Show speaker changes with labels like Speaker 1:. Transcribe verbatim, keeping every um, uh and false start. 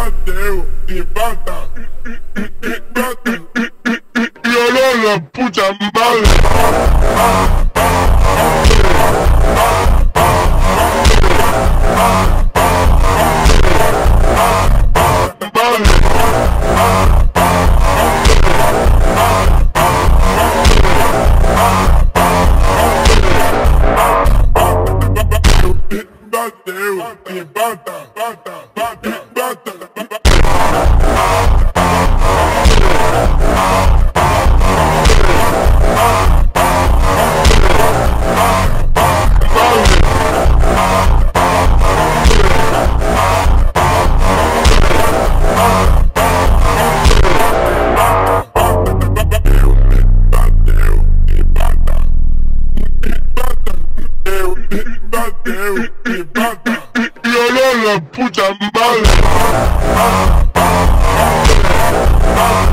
Speaker 1: bateu e bata, violou a puta mbala. Bateu e bata, bata, bata, bata, bata. Bateu e bata, violou a puta mbala.